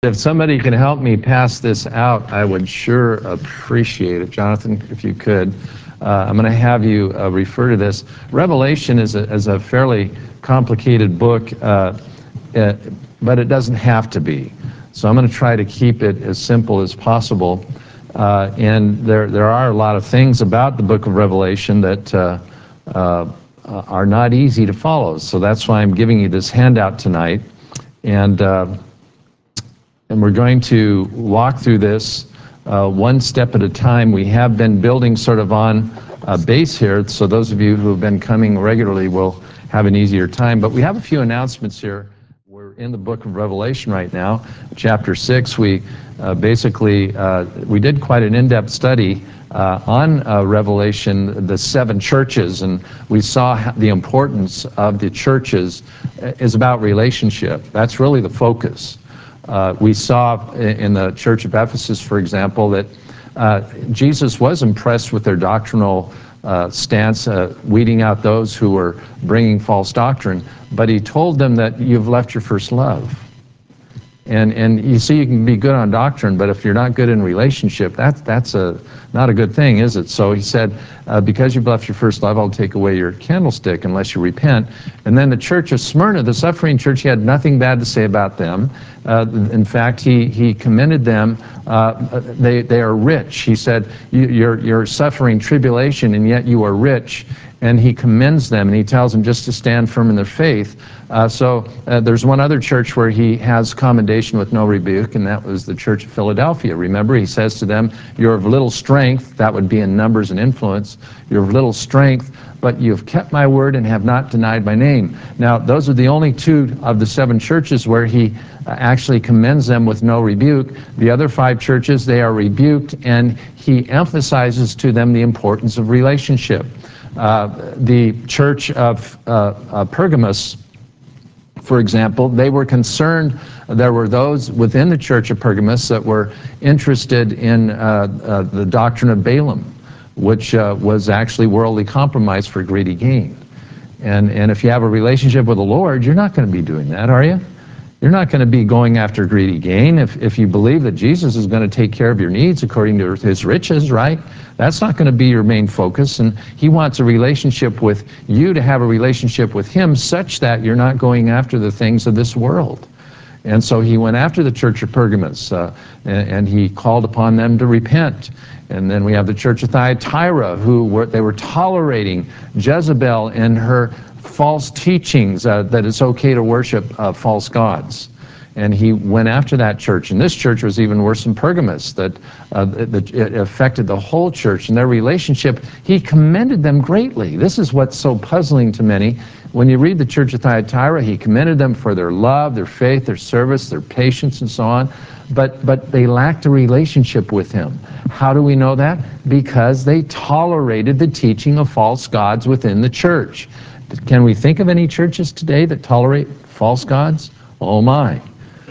If somebody can help me pass this out, I would sure appreciate it. Jonathan, if you could. I'm going to have you refer to this. Revelation is a fairly complicated book, but it doesn't have to be. So I'm going to try to keep it as simple as possible. And there are a lot of things about the book of Revelation that are not easy to follow. So that's why I'm giving you this handout tonight. And we're going to walk through this one step at a time. We have been building sort of on a base here, so those of you who have been coming regularly will have an easier time. But we have a few announcements here. We're in the book of Revelation right now, chapter 6. We we did quite an in-depth study on Revelation, the 7 churches, and we saw the importance of the churches is about relationship. That's really the focus. We saw in the church of Ephesus, for example, that Jesus was impressed with their doctrinal stance, weeding out those who were bringing false doctrine, but he told them that you've left your first love. And you see, you can be good on doctrine, but if you're not good in relationship, that's not a good thing, is it? So he said, because you've left your first love, I'll take away your candlestick unless you repent. And then the church of Smyrna, the suffering church, he had nothing bad to say about them. In fact, he commended them. They are rich. He said, you're suffering tribulation, and yet you are rich. And he commends them, and he tells them just to stand firm in their faith. There's one other church where he has commendation with no rebuke, and that was the church of Philadelphia. Remember, he says to them, you're of little strength. That would be in numbers and influence. You're of little strength, but you've kept my word and have not denied my name. Now, those are the only 2 of the 7 churches where he actually commends them with no rebuke. The other 5 churches, they are rebuked, and he emphasizes to them the importance of relationship. The church of Pergamos, for example, they were concerned. There were those within the church of Pergamos that were interested in the doctrine of Balaam, which was actually worldly compromise for greedy gain. And if you have a relationship with the Lord, you're not going to be doing that, are you? You're not going to be going after greedy gain. If you believe that Jesus is going to take care of your needs according to his riches, right? That's not going to be your main focus. And he wants a relationship with you, to have a relationship with him such that you're not going after the things of this world. And so he went after the church of Pergamos, and he called upon them to repent. And then we have the church of Thyatira, they were tolerating Jezebel and her false teachings that it's okay to worship false gods. And he went after that church. And this church was even worse than Pergamos, that it affected the whole church and their relationship. He commended them greatly. This is what's so puzzling to many. When you read the church of Thyatira, he commended them for their love, their faith, their service, their patience, and so on. But they lacked a relationship with him. How do we know that? Because they tolerated the teaching of false gods within the church. Can we think of any churches today that tolerate false gods? Oh my.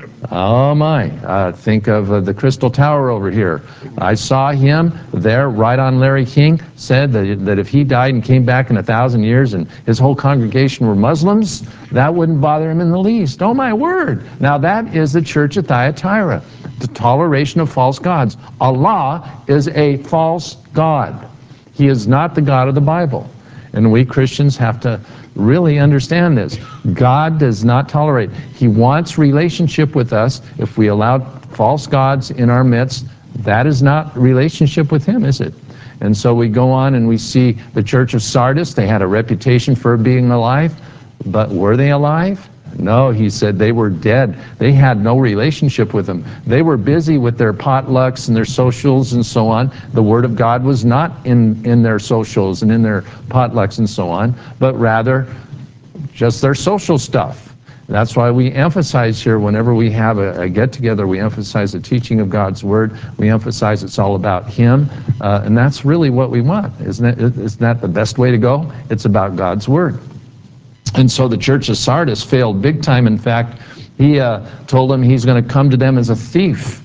Oh my. Think of the Crystal Tower over here. I saw him there right on Larry King, said that if he died and came back in 1,000 years and his whole congregation were Muslims, that wouldn't bother him in the least. Oh my word. Now that is the church of Thyatira, the toleration of false gods. Allah is a false god. He is not the God of the Bible. And we Christians have to really understand this. God does not tolerate. He wants relationship with us. If we allow false gods in our midst, that is not relationship with him, is it? And so we go on and we see the church of Sardis. They had a reputation for being alive, but were they alive? No, he said they were dead. They had no relationship with him. They were busy with their potlucks and their socials and so on. The Word of God was not in their socials and in their potlucks and so on, but rather just their social stuff. That's why we emphasize here, whenever we have a get-together, we emphasize the teaching of God's Word. We emphasize it's all about him, and that's really what we want. Isn't that the best way to go? It's about God's Word. And so the church of Sardis failed big time. In fact, he told them he's going to come to them as a thief.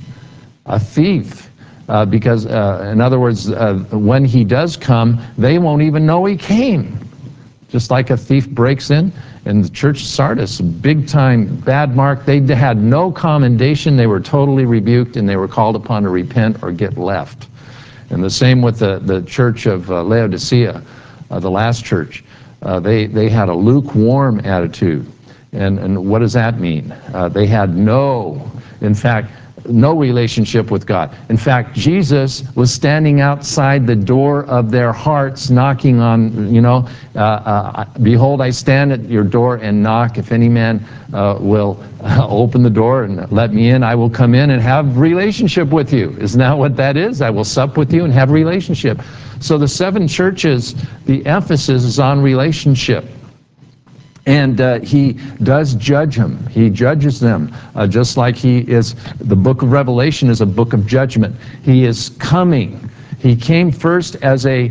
Because, in other words, when he does come, they won't even know he came. just like a thief breaks in. And the church of Sardis, big time bad mark. They had no commendation. They were totally rebuked, and they were called upon to repent or get left. And the same with the church of Laodicea, the last church. They had a lukewarm attitude. And what does that mean? They had no relationship with God. In fact, Jesus was standing outside the door of their hearts, knocking on, behold, I stand at your door and knock. If any man will open the door and let me in, I will come in and have relationship with you. Isn't that what that is? I will sup with you and have relationship. So the 7 churches, the emphasis is on relationship. And he does judge them. He judges them, just like the book of Revelation is a book of judgment. He is coming. He came first as a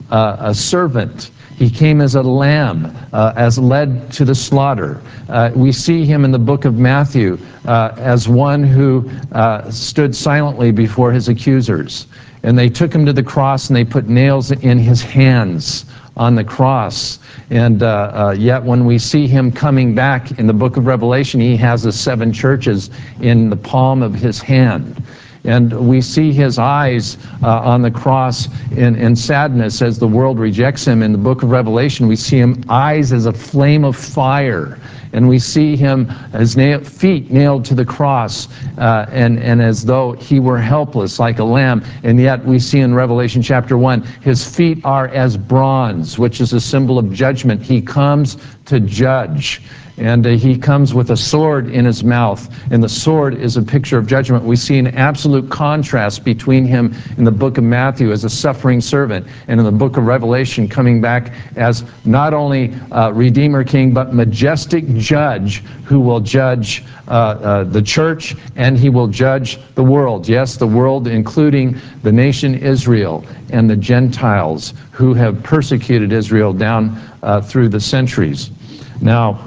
servant. He came as a lamb, as led to the slaughter. We see him in the book of Matthew as one who stood silently before his accusers. And they took him to the cross and they put nails in his hands on the cross. And yet when we see him coming back in the book of Revelation, he has the 7 churches in the palm of his hand. And we see his eyes on the cross in sadness as the world rejects him. In the book of Revelation, we see him eyes as a flame of fire. And we see him, his feet nailed to the cross, and as though he were helpless like a lamb. And yet we see in Revelation chapter 1, his feet are as bronze, which is a symbol of judgment. He comes to judge. And he comes with a sword in his mouth, and the sword is a picture of judgment. We see an absolute contrast between him in the book of Matthew as a suffering servant, and in the book of Revelation coming back as not only Redeemer King, but majestic judge who will judge the church, and he will judge the world. Yes, the world, including the nation Israel and the Gentiles who have persecuted Israel down through the centuries. Now,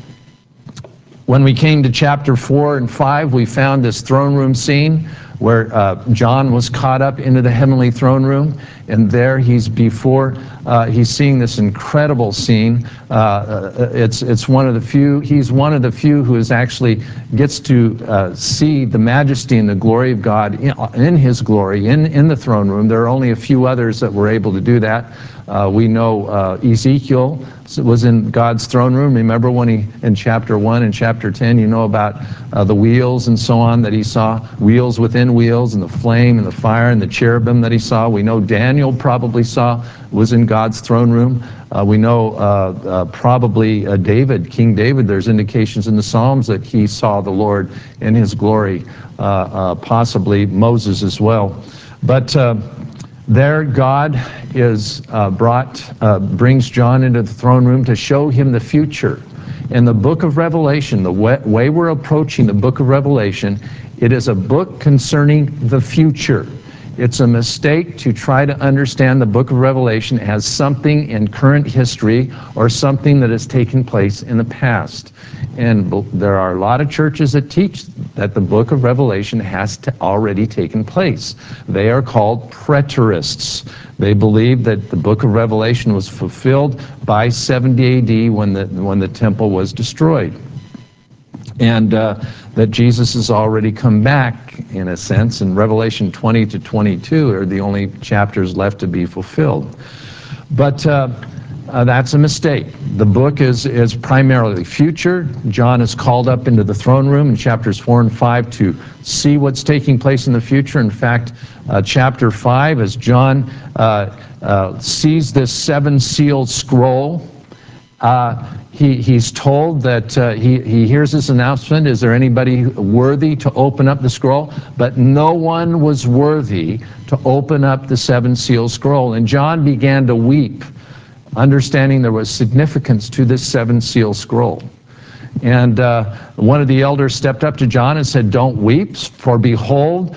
when we came to chapter 4 and 5, we found this throne room scene where John was caught up into the heavenly throne room, and there he's seeing this incredible scene. It's one of the few. He's one of the few who gets to see the majesty and the glory of God in His glory in the throne room. There are only a few others that were able to do that. We know Ezekiel was in God's throne room. Remember when in chapter 1 and chapter 10, you know about the wheels and so on that he saw, wheels within wheels, and the flame and the fire and the cherubim that he saw. We know Daniel probably was in God's throne room. We know probably King David, there's indications in the Psalms that he saw the Lord in His glory, possibly Moses as well. But there God brings John into the throne room to show him the future. In the book of Revelation, the way we're approaching the book of Revelation, it is a book concerning the future. It's a mistake to try to understand the book of Revelation as something in current history or something that has taken place in the past. And there are a lot of churches that teach that the book of Revelation has already taken place. They are called preterists. They believe that the book of Revelation was fulfilled by 70 AD when the temple was destroyed. And that Jesus has already come back, in a sense, and Revelation 20 to 22 are the only chapters left to be fulfilled. But that's a mistake. The book is primarily future. John is called up into the throne room in chapters 4 and 5 to see what's taking place in the future. In fact, chapter 5, as John sees this 7-sealed scroll, he's told that he hears this announcement, is there anybody worthy to open up the scroll? But no one was worthy to open up the 7-sealed scroll. And John began to weep, understanding there was significance to this 7-sealed scroll. And one of the elders stepped up to John and said, "Don't weep, for behold,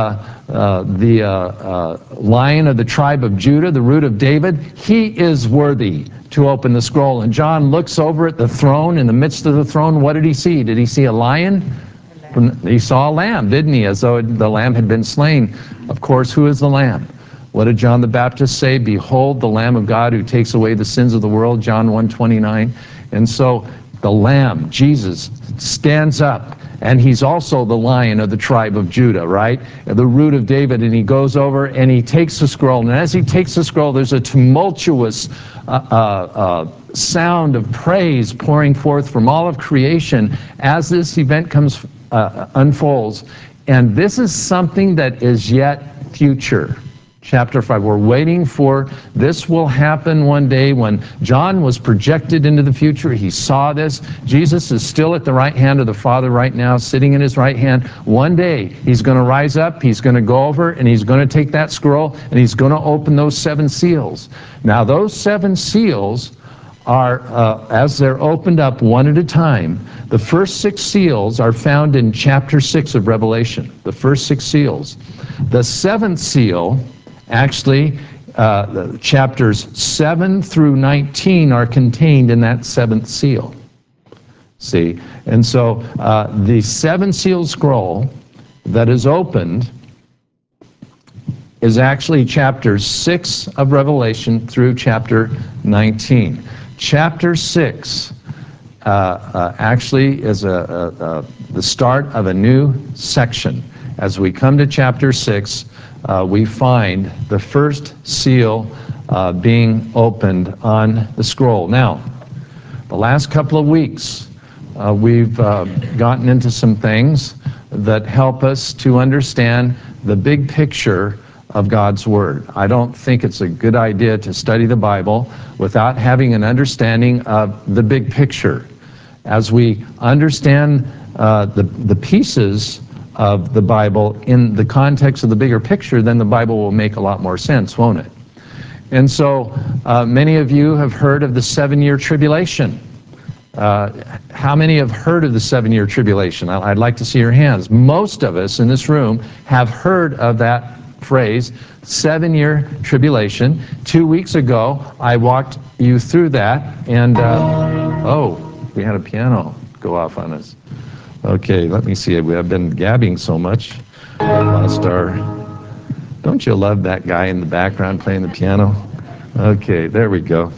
the Lion of the tribe of Judah, the Root of David, he is worthy to open the scroll." And John looks over at the throne. In the midst of the throne, what did he see? Did he see a lion? He saw a lamb, didn't he? As though the lamb had been slain. Of course, who is the lamb? What did John the Baptist say? Behold the Lamb of God who takes away the sins of the world, John 1:29. And so the Lamb, Jesus, stands up, and he's also the Lion of the tribe of Judah, right? The root of David, and he goes over and he takes the scroll. And as he takes the scroll, there's a tumultuous sound of praise pouring forth from all of creation as this event unfolds. And this is something that is yet future. Chapter 5, we're waiting for this will happen one day. When John was projected into the future, he saw this. Jesus is still at the right hand of the Father right now, sitting in his right hand. One day, he's going to rise up, he's going to go over, and he's going to take that scroll, and he's going to open those 7 seals. Now, those 7 seals are, as they're opened up one at a time, the first 6 seals are found in chapter 6 of Revelation, the first 6 seals. The 7th seal, actually, chapters 7 through 19 are contained in that 7th seal. See? And so the 7-seal scroll that is opened is actually chapters 6 of Revelation through chapter 19. Chapter 6 actually is the start of a new section. As we come to chapter 6, we find the first seal being opened on the scroll. Now, the last couple of weeks, we've gotten into some things that help us to understand the big picture of God's Word. I don't think it's a good idea to study the Bible without having an understanding of the big picture. As we understand the pieces of the Bible in the context of the bigger picture, then the Bible will make a lot more sense, won't it? And so many of you have heard of the 7-year tribulation. How many have heard of the 7-year tribulation? I'd like to see your hands. Most of us in this room have heard of that phrase, 7-year tribulation. 2 weeks ago, I walked you through that, and oh, we had a piano go off on us. Okay, let me see. I've been gabbing so much. We lost our... Don't you love that guy in the background playing the piano? Okay, there we go.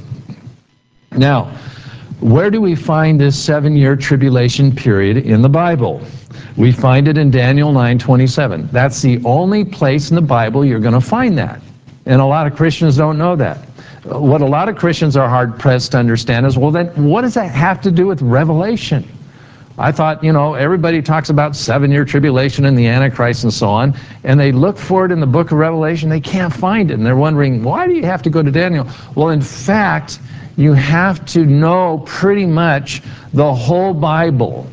Now, where do we find this 7-year tribulation period in the Bible? We find it in Daniel 9:27. That's the only place in the Bible you're going to find that. And a lot of Christians don't know that. What a lot of Christians are hard-pressed to understand is, well, then what does that have to do with Revelation? I thought, everybody talks about 7-year tribulation and the Antichrist and so on, and they look for it in the book of Revelation, they can't find it, and they're wondering, why do you have to go to Daniel? Well, in fact, you have to know pretty much the whole Bible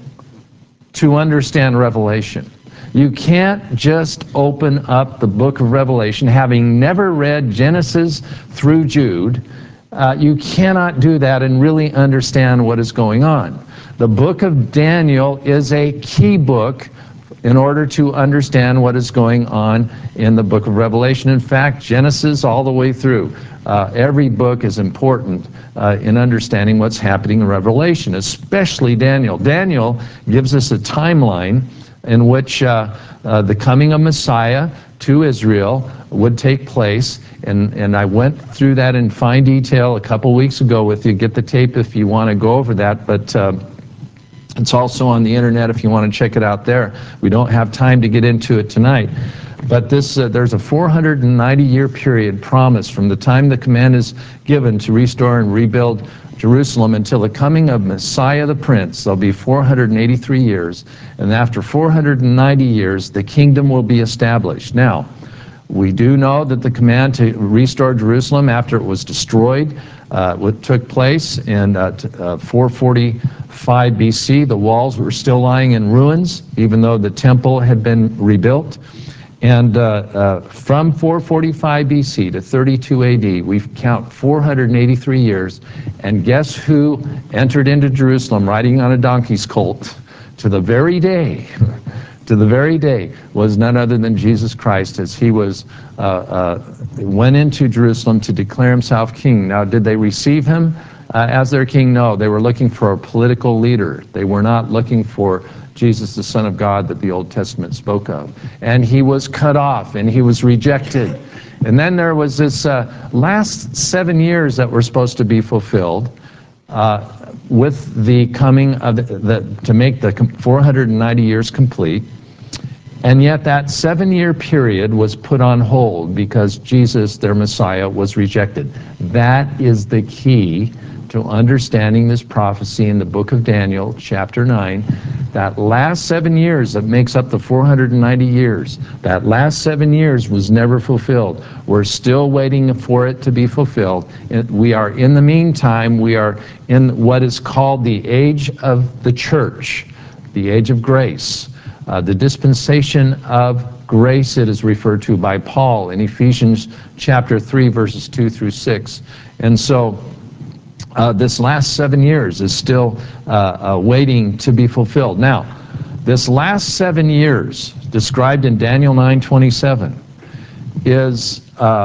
to understand Revelation. You can't just open up the book of Revelation, having never read Genesis through Jude. You cannot do that and really understand what is going on. The book of Daniel is a key book in order to understand what is going on in the book of Revelation. In fact, Genesis all the way through. Every book is important in understanding what's happening in Revelation, especially Daniel. Daniel gives us a timeline in which the coming of Messiah to Israel would take place, and I went through that in fine detail a couple weeks ago with you. Get the tape if you want to go over that, but it's also on the internet if you want to check it out there. We don't have time to get into it tonight. But there's a 490-year period promised from the time the command is given to restore and rebuild Jerusalem until the coming of Messiah the Prince. There'll be 483 years, and after 490 years, the kingdom will be established. Now, we do know that the command to restore Jerusalem after it was destroyed, what took place in 445 BC. The walls were still lying in ruins, even though the temple had been rebuilt. And from 445 BC to 32 AD, we count 483 years. And guess who entered into Jerusalem riding on a donkey's colt to the very day? To the very day was none other than Jesus Christ, as he went into Jerusalem to declare himself king. Now, did they receive him? as their king? No, they were looking for a political leader. They were not looking for Jesus, the Son of God that the Old Testament spoke of. And he was cut off, and he was rejected. And then there was this last 7 years that were supposed to be fulfilled with the coming of to make the 490 years complete. And yet that 7-year period was put on hold because Jesus, their Messiah, was rejected. That is the key to understanding this prophecy in the book of Daniel, chapter 9. That last 7 years that makes up the 490 years, that last 7 years was never fulfilled. We're still waiting for it to be fulfilled. We are, in the meantime, we are in what is called the age of the church, the age of grace. The dispensation of grace, it is referred to by Paul in Ephesians chapter 3, verses 2 through 6. And so this last 7 years is still waiting to be fulfilled. Now, this last 7 years, described in Daniel 9:27, is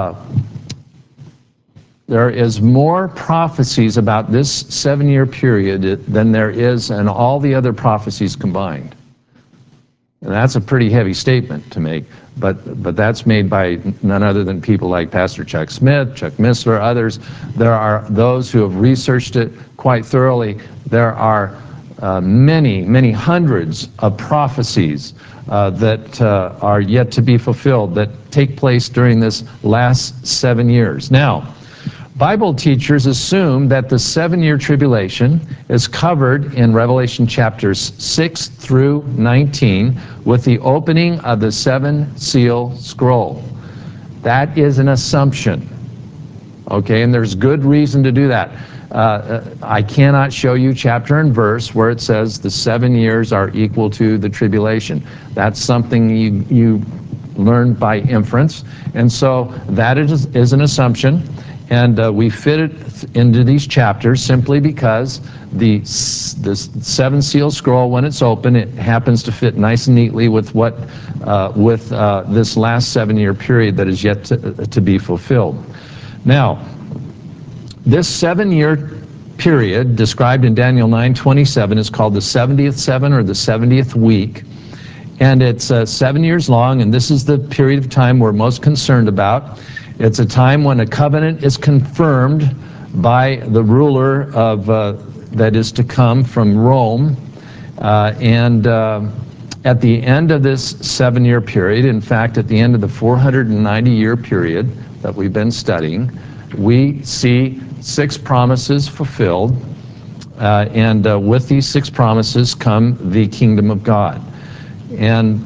there is more prophecies about this 7-year period than there is in all the other prophecies combined. And that's a pretty heavy statement to make, but that's made by none other than people like Pastor Chuck Smith, Chuck Missler, others. There are those who have researched it quite thoroughly. There are many hundreds of prophecies that are yet to be fulfilled that take place during this last 7 years. Now, Bible teachers assume that the 7-year tribulation is covered in Revelation chapters 6 through 19 with the opening of the 7-seal scroll. That is an assumption, okay, and there's good reason to do that. I cannot show you chapter and verse where it says the 7 years are equal to the tribulation. That's something you learn by inference, and so that is an assumption. And we fit it into these chapters simply because the 7-seal scroll, when it's open, it happens to fit nice and neatly with what this last 7-year period that is yet to be fulfilled. Now, this 7-year period described in Daniel 9:27 is called the 70th seven, or the 70th week, and it's 7 years long, and this is the period of time we're most concerned about. It's a time when a covenant is confirmed by the ruler of that is to come from Rome, and at the end of this 7-year period, in fact, at the end of the 490-year period that we've been studying, we see 6 promises fulfilled, and with these 6 promises come the kingdom of God. And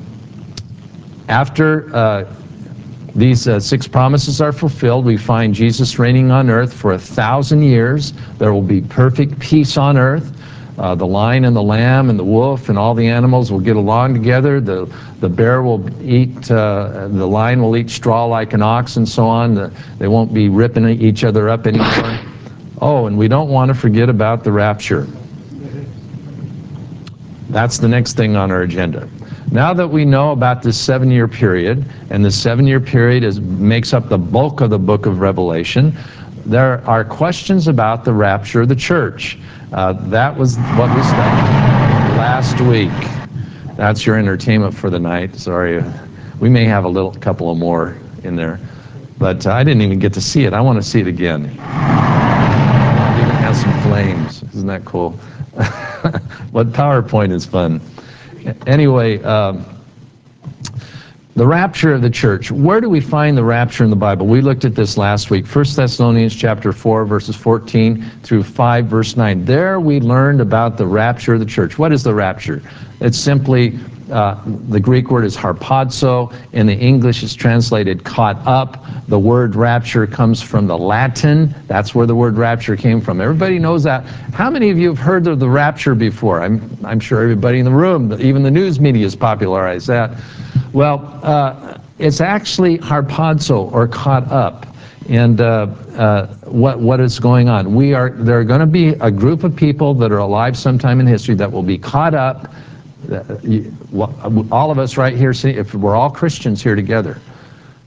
after these 6 promises are fulfilled, we find Jesus reigning on earth for 1,000 years. There will be perfect peace on earth. The lion and the lamb and the wolf and all the animals will get along together. The bear will eat, the lion will eat straw like an ox, and so on. They won't be ripping each other up anymore. Oh, and we don't want to forget about the rapture. That's the next thing on our agenda. Now that we know about this 7-year period, and the 7-year period makes up the bulk of the book of Revelation, there are questions about the rapture of the church. That was what we studied last week. That's your entertainment for the night. Sorry, we may have a couple of more in there, but I didn't even get to see it. I want to see it again. It even has some flames. Isn't that cool? But PowerPoint is fun. Anyway, the rapture of the church. Where do we find the rapture in the Bible? We looked at this last week. 1 Thessalonians chapter 4, verses 14 through 5, verse 9. There we learned about the rapture of the church. What is the rapture? It's simply, the Greek word is harpazo. In the English, it's translated caught up. The word rapture comes from the Latin. That's where the word rapture came from. Everybody knows that. How many of you have heard of the rapture before? I'm sure everybody in the room, even the news media, has popularized that. Well, it's actually harpazo, or caught up. And what is going on? There are going to be a group of people that are alive sometime in history that will be caught up. All of us right here, if we're all Christians here together,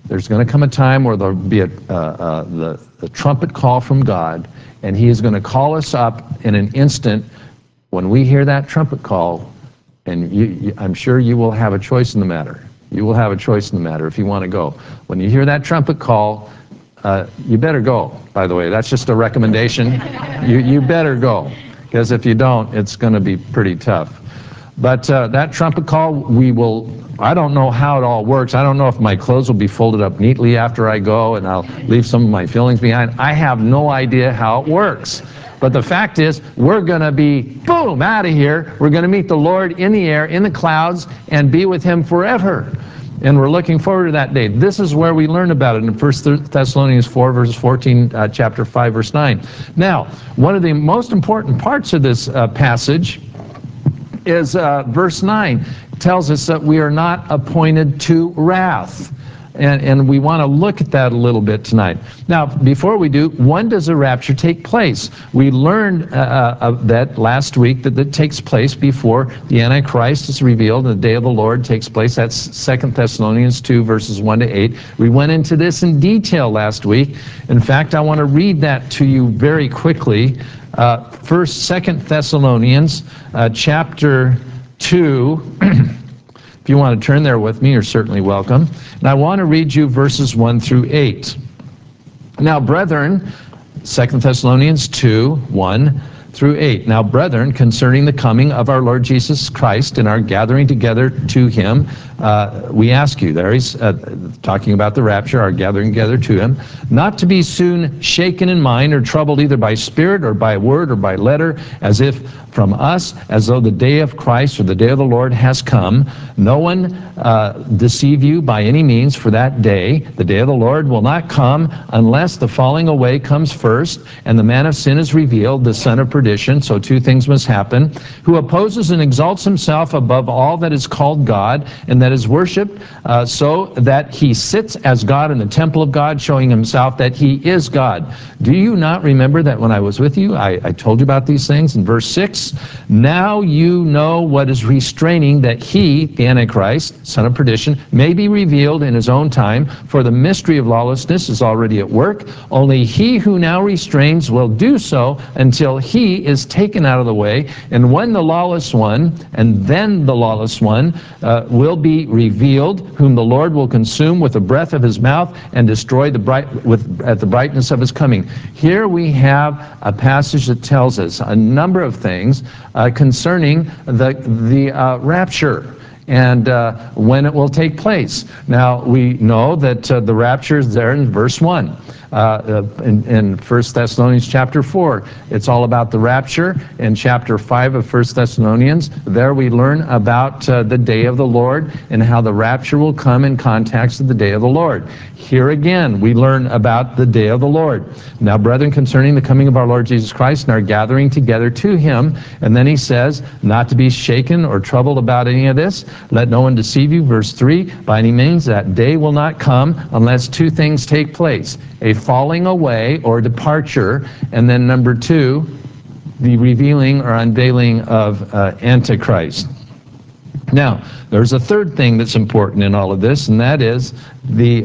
There's going to come a time where there'll be the trumpet call from God, and he is going to call us up in an instant. When we hear that trumpet call, and I'm sure you will have a choice in the matter. You will have a choice in the matter if you want to go. When you hear that trumpet call, you better go, by the way. That's just a recommendation. You better go, because if you don't, it's going to be pretty tough. But that trumpet call, I don't know how it all works. I don't know if my clothes will be folded up neatly after I go and I'll leave some of my feelings behind. I have no idea how it works. But the fact is, we're going to be, boom, out of here. We're going to meet the Lord in the air, in the clouds, and be with him forever. And we're looking forward to that day. This is where we learn about it in 1 Thessalonians 4, verses 14, chapter 5, verse 9. Now, one of the most important parts of this passage is verse 9. It tells us that we are not appointed to wrath. And we want to look at that a little bit tonight. Now, before we do, when does the rapture take place? We learned that last week, that it takes place before the Antichrist is revealed and the day of the Lord takes place. That's 2 Thessalonians 2, verses 1 to 8. We went into this in detail last week. In fact, I want to read that to you very quickly. 2 Thessalonians chapter 2. If you want to turn there with me, you're certainly welcome. And I want to read you verses 1 through 8. Now, brethren, 2 Thessalonians 2, 1 through 8. Now, brethren, concerning the coming of our Lord Jesus Christ and our gathering together to him, we ask you, there he's talking about the rapture, our gathering together to him, not to be soon shaken in mind or troubled either by spirit or by word or by letter, as if from us, as though the day of Christ or the day of the Lord has come. No one deceive you by any means, for that day, the day of the Lord, will not come unless the falling away comes first, and the man of sin is revealed, the son of perdition. So two things must happen: who opposes and exalts himself above all that is called God and that is worshipped, so that he sits as God in the temple of God, showing himself that he is God. Do you not remember that when I was with you, I told you about these things? In verse 6, now you know what is restraining, that he, the Antichrist, son of perdition, may be revealed in his own time, for the mystery of lawlessness is already at work. Only he who now restrains will do so until he is taken out of the way. And when the lawless one, and then the lawless one, will be revealed, whom the Lord will consume with the breath of his mouth and destroy at the brightness of his coming. Here we have a passage that tells us a number of things concerning the rapture and when it will take place. Now, we know that the rapture is there in verse 1. In 1 Thessalonians chapter 4, it's all about the rapture. In chapter 5 of 1 Thessalonians, there we learn about the day of the Lord and how the rapture will come in context of the day of the Lord. Here again, we learn about the day of the Lord. Now, brethren, concerning the coming of our Lord Jesus Christ and our gathering together to him, and then he says, not to be shaken or troubled about any of this. Let no one deceive you. Verse 3, by any means that day will not come unless two things take place: a falling away or departure, and then number 2, the revealing or unveiling of Antichrist. Now, there's a third thing that's important in all of this, and that is the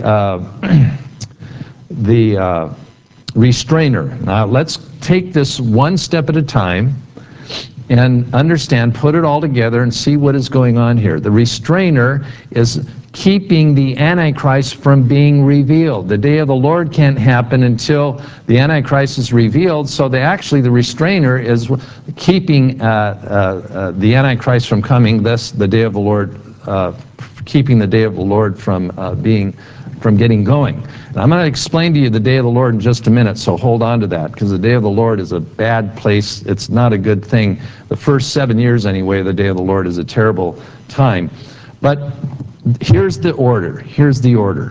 restrainer. Now, let's take this one step at a time and understand, put it all together and see what is going on here. The restrainer is keeping the Antichrist from being revealed. The day of the Lord can't happen until the Antichrist is revealed, so the restrainer is keeping the Antichrist from coming, thus the day of the Lord, keeping the day of the Lord from getting going. And I'm going to explain to you the day of the Lord in just a minute, so hold on to that, because the day of the Lord is a bad place. It's not a good thing. The first 7 years anyway, the day of the Lord is a terrible time. But here's the order. Here's the order.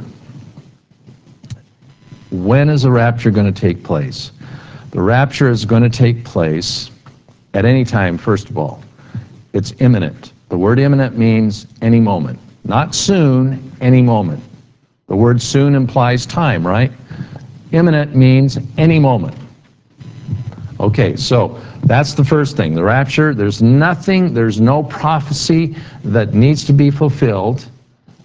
When is the rapture going to take place? The rapture is going to take place at any time, first of all. It's imminent. The word imminent means any moment. Not soon, any moment. The word soon implies time, right? Imminent means any moment. Okay, so that's the first thing. The rapture, there's no prophecy that needs to be fulfilled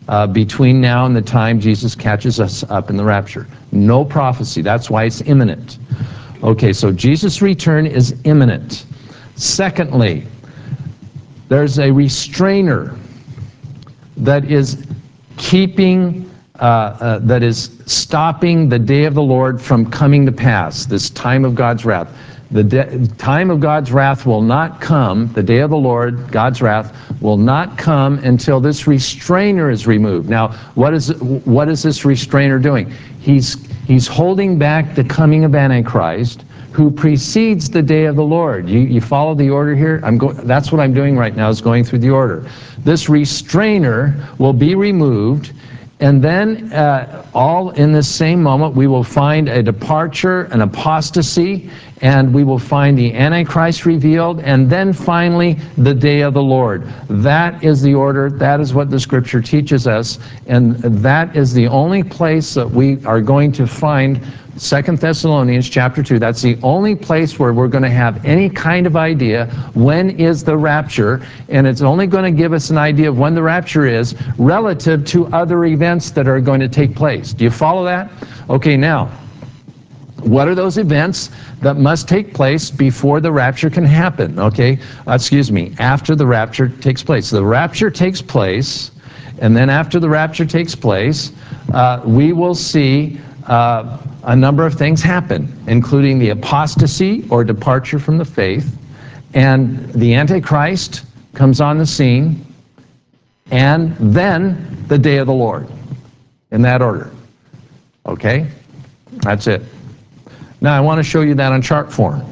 between now and the time Jesus catches us up in the rapture. No prophecy. That's why it's imminent. Okay, so Jesus' return is imminent. Secondly, there's a restrainer that is keeping, that is stopping the day of the Lord from coming to pass, this time of God's wrath. The time of God's wrath will not come, the day of the Lord, God's wrath, will not come until this restrainer is removed. Now, what is this restrainer doing? He's holding back the coming of Antichrist, who precedes the day of the Lord. You follow the order here? That's what I'm doing right now, is going through the order. This restrainer will be removed, and then all in this same moment we will find a departure, an apostasy, and we will find the Antichrist revealed, and then finally the day of the Lord. That is the order. That is what the Scripture teaches us, and that is the only place that we are going to find 2 Thessalonians chapter 2. That's the only place where we're going to have any kind of idea when is the rapture, and it's only going to give us an idea of when the rapture is relative to other events that are going to take place. Do you follow that? Okay, now, what are those events that must take place before the rapture can happen? Okay, after the rapture takes place. The rapture takes place, and then after the rapture takes place, we will see a number of things happen, including the apostasy or departure from the faith, and the Antichrist comes on the scene, and then the day of the Lord, in that order. Okay? That's it. Now I want to show you that on chart form.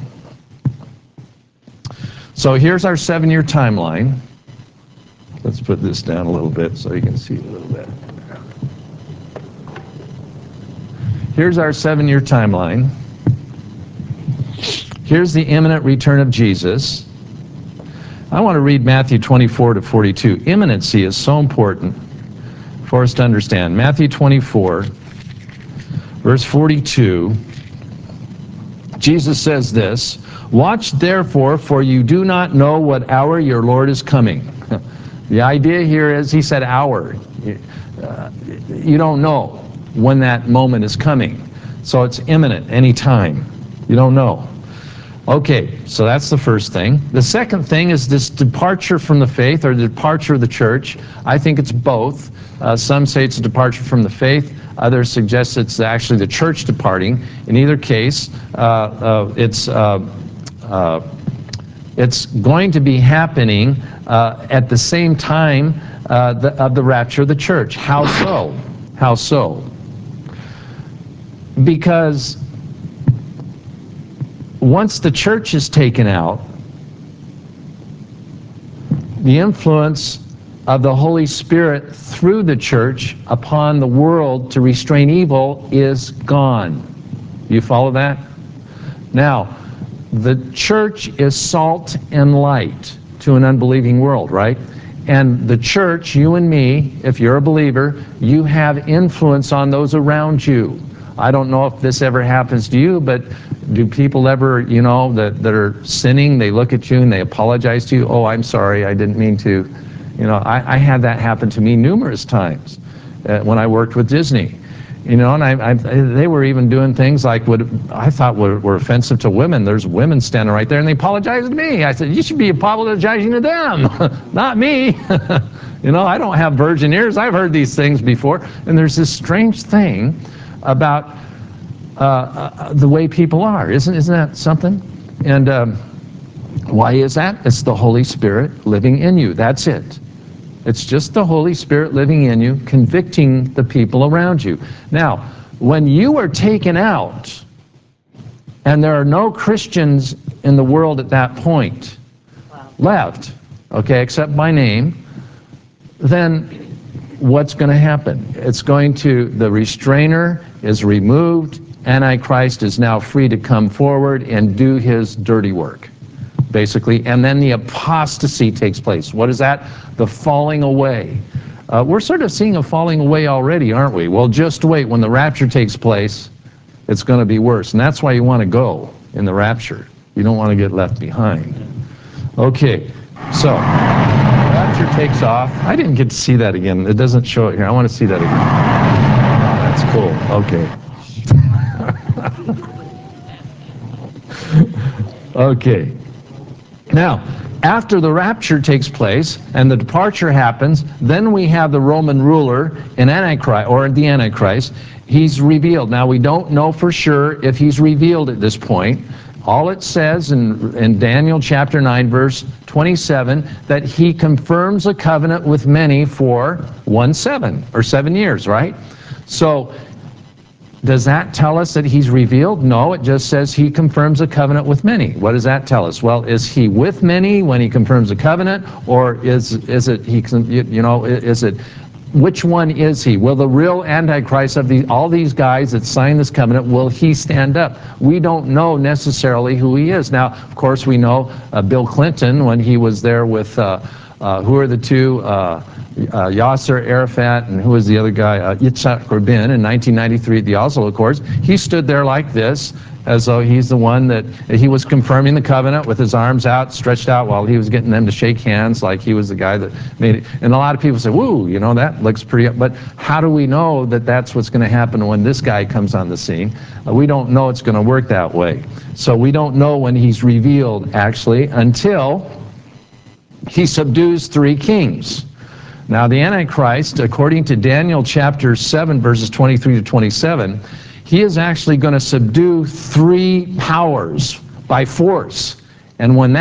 So here's our 7-year timeline. Let's put this down a little bit so you can see a little bit. Here's our 7-year timeline. Here's the imminent return of Jesus. I want to read Matthew 24 to 42. Imminency is so important for us to understand. Matthew 24, verse 42. Jesus says this, "Watch therefore, for you do not know what hour your Lord is coming." The idea here is, he said hour. You don't know when that moment is coming. So it's imminent, any time. You don't know. Okay, so that's the first thing. The second thing is this departure from the faith, or the departure of the church. I think it's both. Some say it's a departure from the faith. Others suggest it's actually the church departing. In either case, it's going to be happening at the same time of the rapture of the church. How so? How so? Because once the church is taken out, the influence of the Holy Spirit through the church upon the world to restrain evil is gone. Do you follow that? Now, the church is salt and light to an unbelieving world, right? And the church, you and me, if you're a believer, you have influence on those around you. I don't know if this ever happens to you, but do people ever, that are sinning, they look at you and they apologize to you? "Oh, I'm sorry, I didn't mean to." I had that happen to me numerous times when I worked with Disney. And they were even doing things like what I thought were offensive to women. There's women standing right there, and they apologized to me. I said, "You should be apologizing to them, not me." I don't have virgin ears. I've heard these things before. And there's this strange thing about the way people are. Isn't that something? And why is that? It's the Holy Spirit living in you. That's it. It's just the Holy Spirit living in you, convicting the people around you. Now, when you are taken out, and there are no Christians in the world at that point left, okay, except by name, then what's going to happen? The restrainer is removed. Antichrist is now free to come forward and do his dirty work, basically, and then the apostasy takes place. What is that? The falling away. We're sort of seeing a falling away already, aren't we? Well, just wait. When the rapture takes place, it's going to be worse, and that's why you want to go in the rapture. You don't want to get left behind. Okay, So, rapture takes off. I didn't get to see that again. It doesn't show it here. I want to see that again. Oh, that's cool. Okay. Okay. Now, after the rapture takes place and the departure happens, then we have the Roman ruler in Antichrist, or the Antichrist. He's revealed. Now, we don't know for sure if he's revealed at this point. All it says in Daniel chapter 9, verse 27, that he confirms a covenant with many for 7 or 7 years, right? So, does that tell us that he's revealed? No, it just says he confirms a covenant with many. What does that tell us? Well, is he with many when he confirms a covenant, or is it he? Is it? Which one is he? Will the real Antichrist of all these guys that signed this covenant, will he stand up? We don't know necessarily who he is. Now, of course, we know Bill Clinton when he was there with who are the two? Yasser Arafat, and who was the other guy? Yitzhak Rabin in 1993 at the Oslo Accords. He stood there like this, as though he's the one that he was confirming the covenant with his arms out, stretched out, while he was getting them to shake hands like he was the guy that made it. And a lot of people say, woo, that looks pretty. But how do we know that that's what's going to happen when this guy comes on the scene? We don't know it's going to work that way. So we don't know when he's revealed, actually, until he subdues 3 kings. Now, the Antichrist, according to Daniel chapter 7, verses 23 to 27, he is actually going to subdue 3 powers by force. And when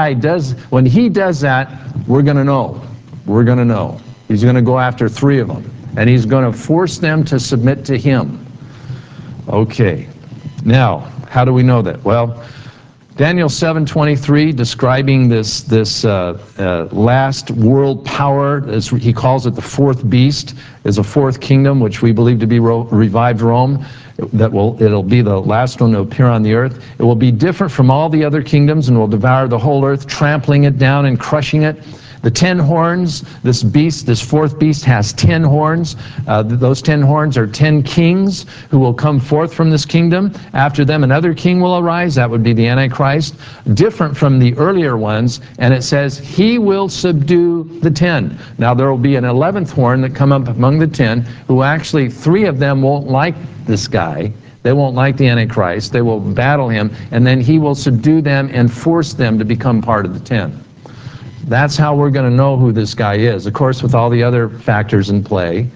he does that, we're going to know. We're going to know. He's going to go after 3 of them. And he's going to force them to submit to him. Okay. Now, how do we know that? Well, Daniel 7:23, describing this last world power, as he calls it, the 4th beast, is a 4th kingdom, which we believe to be revived Rome. It'll be the last one to appear on the earth. It will be different from all the other kingdoms and will devour the whole earth, trampling it down and crushing it. The 10 horns, this 4th beast has 10 horns. Those 10 horns are 10 kings who will come forth from this kingdom. After them, another king will arise. That would be the Antichrist, different from the earlier ones. And it says, he will subdue the 10. Now, there will be an 11th horn that come up among the 10, who actually 3 of them won't like this guy. They won't like the Antichrist. They will battle him, and then he will subdue them and force them to become part of the 10. That's how we're going to know who this guy is. Of course, with all the other factors in play,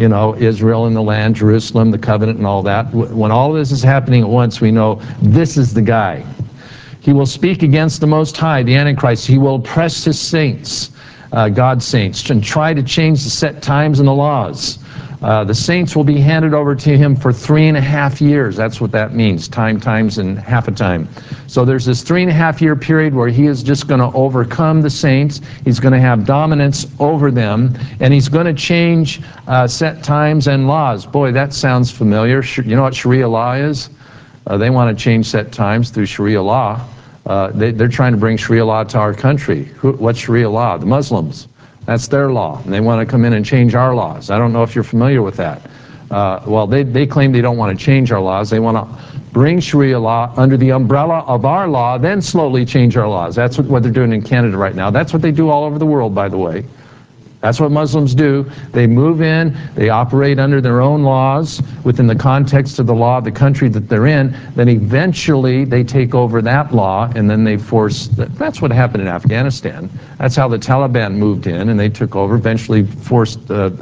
Israel and the land, Jerusalem, the covenant and all that. When all of this is happening at once, we know this is the guy. He will speak against the Most High, the Antichrist. He will oppress his saints, God's saints, and try to change the set times and the laws. The saints will be handed over to him for 3.5 years. That's what that means, times, and half a time. So there's this 3.5 year period where he is just going to overcome the saints. He's going to have dominance over them, and he's going to change set times and laws. Boy, that sounds familiar. You know what Sharia law is? They want to change set times through Sharia law. They're trying to bring Sharia law to our country. What's Sharia law? The Muslims. That's their law, and they want to come in and change our laws. I don't know if you're familiar with that. Well, they claim they don't want to change our laws. They want to bring Sharia law under the umbrella of our law, then slowly change our laws. That's what they're doing in Canada right now. That's what they do all over the world, by the way. That's what Muslims do. They move in, they operate under their own laws within the context of the law of the country that they're in, then eventually they take over that law, and then they force, that's what happened in Afghanistan. That's how the Taliban moved in, and they took over, eventually forced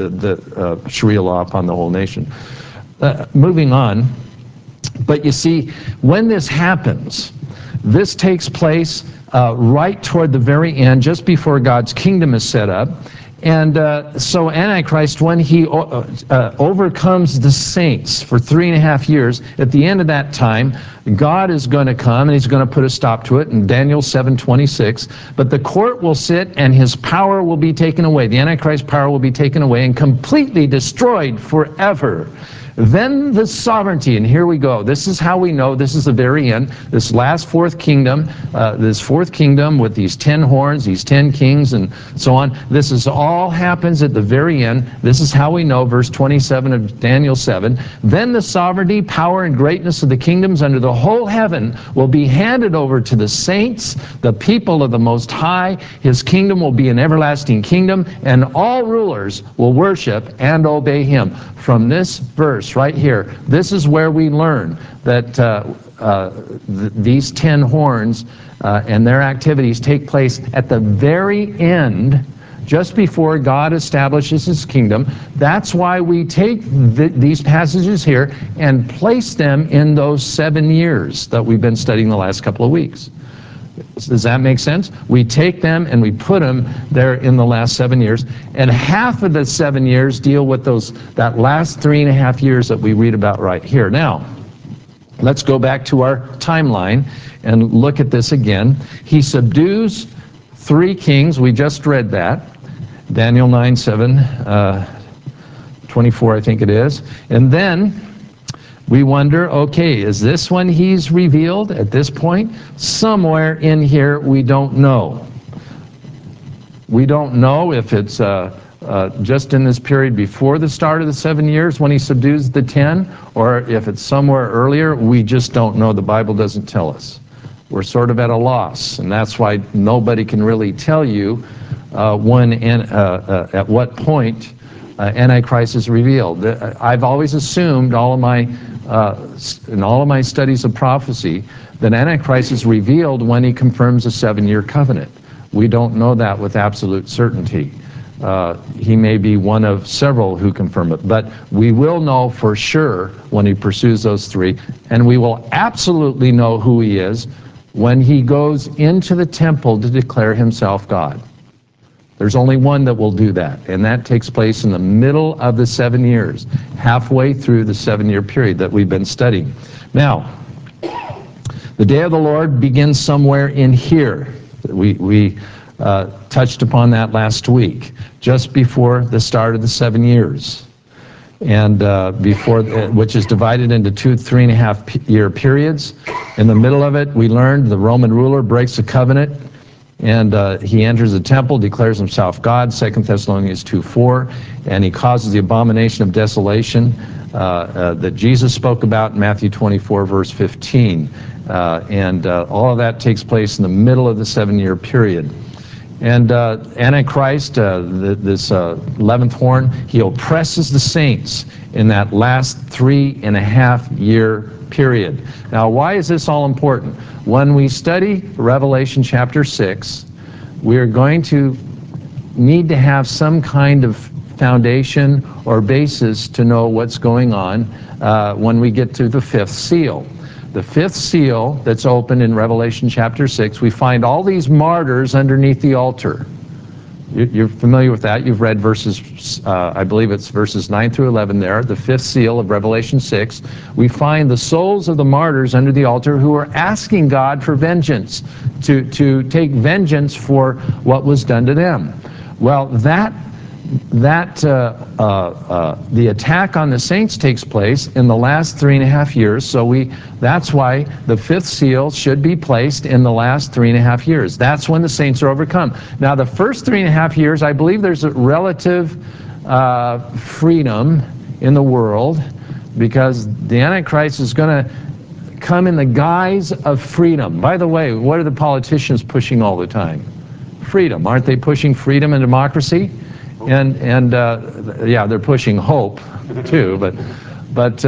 the Sharia law upon the whole nation. Moving on, but you see, when this happens, this takes place right toward the very end, just before God's kingdom is set up. And so Antichrist, when he overcomes the saints for 3.5 years, at the end of that time, God is going to come and he's going to put a stop to it in Daniel 7:26. But the court will sit and his power will be taken away. The Antichrist power will be taken away and completely destroyed forever. Then the sovereignty, and here we go. This is how we know, this is the very end. This last fourth kingdom with these 10 horns, these 10 kings, and so on. This is all happens at the very end. This is how we know, verse 27 of Daniel 7. Then the sovereignty, power, and greatness of the kingdoms under the whole heaven will be handed over to the saints, the people of the Most High. His kingdom will be an everlasting kingdom, and all rulers will worship and obey him. From this verse right here, this is where we learn that these 10 horns and their activities take place at the very end, just before God establishes his kingdom. That's why we take these passages here and place them in those 7 years that we've been studying the last couple of weeks. Does that make sense? We take them and we put them there in the last 7 years, and half of the 7 years deal with that last 3.5 years that we read about right here. Now, let's go back to our timeline and look at this again. He subdues 3 kings. We just read that. Daniel 9:7, 24, I think it is. And then we wonder, okay, is this when he's revealed at this point? Somewhere in here, we don't know. We don't know if it's just in this period before the start of the 7 years when he subdues the 10, or if it's somewhere earlier. We just don't know. The Bible doesn't tell us. We're sort of at a loss, and that's why nobody can really tell you at what point Antichrist is revealed. I've always assumed in all of my studies of prophecy that Antichrist is revealed when he confirms a 7-year covenant. We don't know that with absolute certainty. He may be one of several who confirm it, but we will know for sure when he pursues those 3, and we will absolutely know who he is when he goes into the temple to declare himself God. There's only one that will do that, and that takes place in the middle of the 7 years, halfway through the 7-year period that we've been studying. Now, the day of the Lord begins somewhere in here. We touched upon that last week, just before the start of the 7 years, and which is divided into 2 3.5-year periods. In the middle of it, we learned the Roman ruler breaks the covenant, and he enters the temple, declares himself God, 2 Thessalonians 2:4, and he causes the abomination of desolation that Jesus spoke about in Matthew 24, verse 15. All of that takes place in the middle of the 7-year period. And Antichrist, this 11th horn, he oppresses the saints in that last 3.5-year period. Now, why is this all important? When we study Revelation chapter 6, we're going to need to have some kind of foundation or basis to know what's going on when we get to the 5th seal. The 5th seal that's opened in Revelation chapter 6, we find all these martyrs underneath the altar. You're familiar with that. You've read verses, I believe it's verses 9 through 11 there, the 5th seal of Revelation 6. We find the souls of the martyrs under the altar who are asking God for vengeance, to take vengeance for what was done to them. Well, the attack on the saints takes place in the last 3.5 years, so that's why the 5th seal should be placed in the last 3.5 years. That's when the saints are overcome. Now, the first 3.5 years, I believe there's a relative freedom in the world, because the Antichrist is going to come in the guise of freedom. By the way, what are the politicians pushing all the time? Freedom. Aren't they pushing freedom and democracy? And yeah, they're pushing hope too, but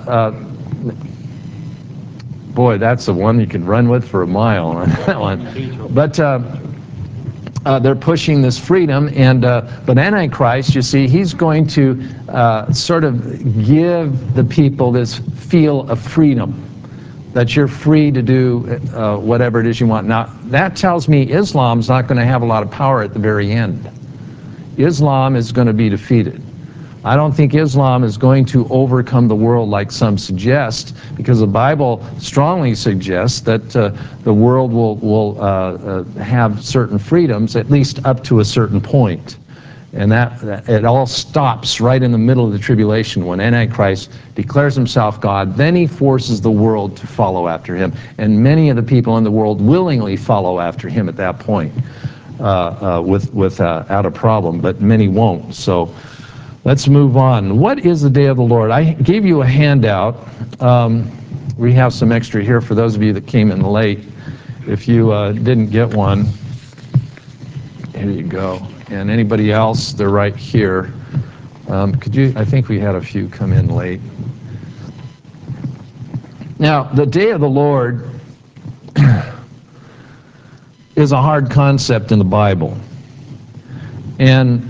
boy, that's the one you can run with for a mile on that one. But they're pushing this freedom, but Antichrist, you see, he's going to sort of give the people this feel of freedom, that you're free to do whatever it is you want. Now, that tells me Islam's not going to have a lot of power at the very end. Islam is going to be defeated. I don't think Islam is going to overcome the world like some suggest, because the Bible strongly suggests that the world will have certain freedoms, at least up to a certain point. And that it all stops right in the middle of the tribulation when Antichrist declares himself God. Then he forces the world to follow after him. And many of the people in the world willingly follow after him at that point without a problem, but many won't. So let's move on. What is the day of the Lord? I gave you a handout. We have some extra here for those of you that came in late. If you didn't get one, here you go. And anybody else, they're right here. I think we had a few come in late. Now, the day of the Lord is a hard concept in the Bible. And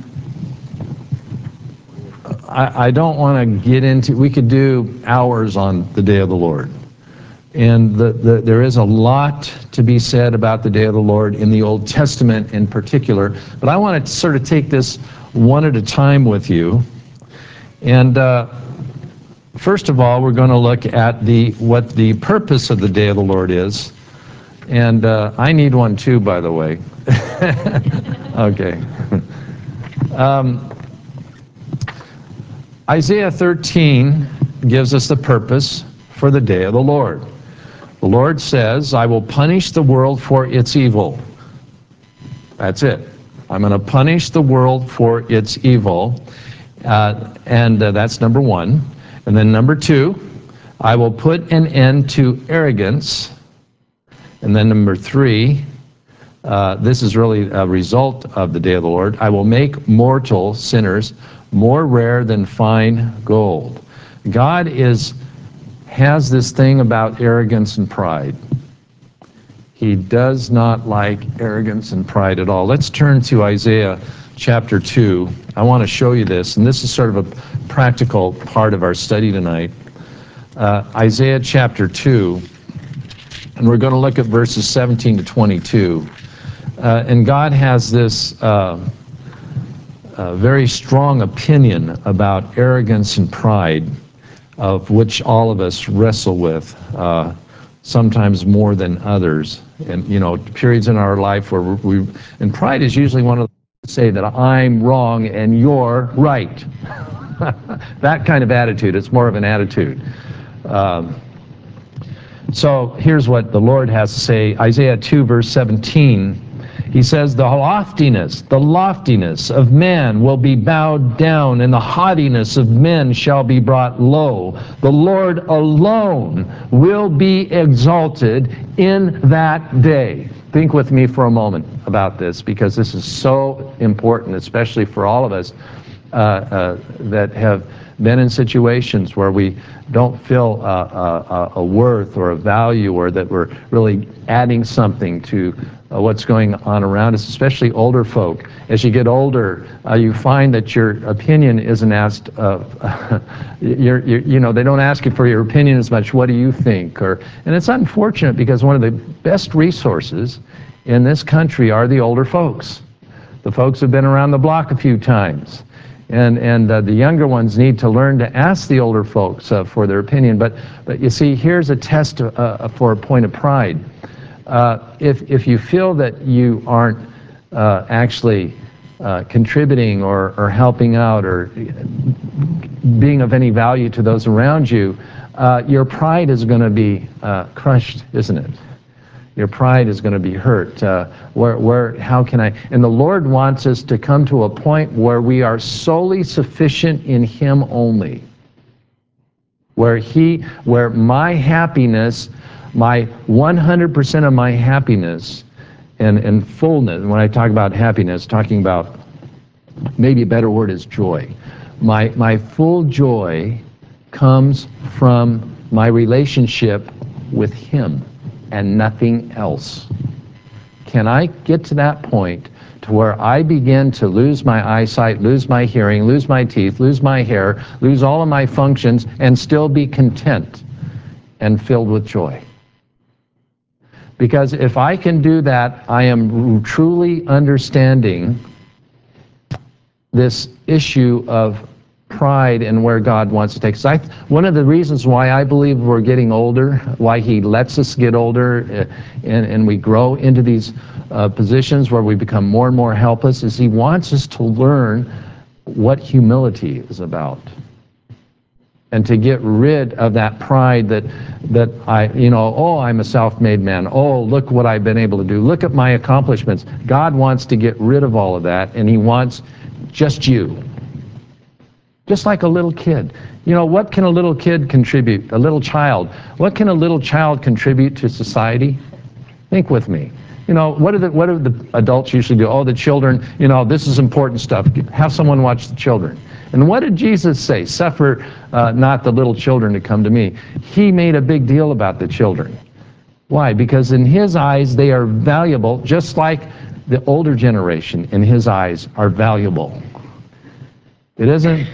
I don't want to get into, we could do hours on the day of the Lord. And there is a lot to be said about the day of the Lord in the Old Testament in particular. But I want to sort of take this one at a time with you. And first of all, we're going to look at what the purpose of the day of the Lord is. And I need one too, by the way. Okay. Isaiah 13 gives us the purpose for the day of the Lord. The Lord says, I will punish the world for its evil. That's it. I'm going to punish the world for its evil. And that's number one. And then number two, I will put an end to arrogance. And then number three, this is really a result of the day of the Lord. I will make mortal sinners more rare than fine gold. God has this thing about arrogance and pride. He does not like arrogance and pride at all. Let's turn to Isaiah chapter 2. I want to show you this, and this is sort of a practical part of our study tonight. Isaiah chapter 2, and we're going to look at verses 17 to 22. And God has this very strong opinion about arrogance and pride, of which all of us wrestle with, sometimes more than others. And, periods in our life where and pride is usually one of the say that I'm wrong and you're right. That kind of attitude. It's more of an attitude. So here's what the Lord has to say. Isaiah 2, verse 17. He says, the loftiness of man will be bowed down, and the haughtiness of men shall be brought low. The Lord alone will be exalted in that day. Think with me for a moment about this, because this is so important, especially for all of us that have been in situations where we don't feel a worth or a value, or that we're really adding something to what's going on around us, especially older folk. As you get older, you find that your opinion isn't asked. They don't ask you for your opinion as much. What do you think? And it's unfortunate, because one of the best resources in this country are the older folks. The folks who've been around the block a few times. And the younger ones need to learn to ask the older folks for their opinion. But you see, here's a test for a point of pride. If you feel that you aren't actually contributing or helping out or being of any value to those around you, your pride is going to be crushed, isn't it? Your pride is going to be hurt. How can I? And the Lord wants us to come to a point where we are solely sufficient in Him only. Where my happiness, my 100% of my happiness and fullness, when I talk about happiness, talking about, maybe a better word is joy. My full joy comes from my relationship with Him and nothing else. Can I get to that point to where I begin to lose my eyesight, lose my hearing, lose my teeth, lose my hair, lose all of my functions, and still be content and filled with joy? Because if I can do that, I am truly understanding this issue of pride and where God wants to take us. One of the reasons why I believe we're getting older, why He lets us get older and we grow into these positions where we become more and more helpless is he wants us to learn what humility is about, and to get rid of that pride that I'm a self-made man. Oh, look what I've been able to do. Look at my accomplishments. God wants to get rid of all of that, and he wants just you. Just like a little kid. What can a little kid contribute? A little child. What can a little child contribute to society? Think with me. What do the adults usually do? Oh, the children, this is important stuff. Have someone watch the children. And what did Jesus say? Suffer not the little children to come to me. He made a big deal about the children. Why? Because in his eyes, they are valuable, just like the older generation in his eyes are valuable. It isn't,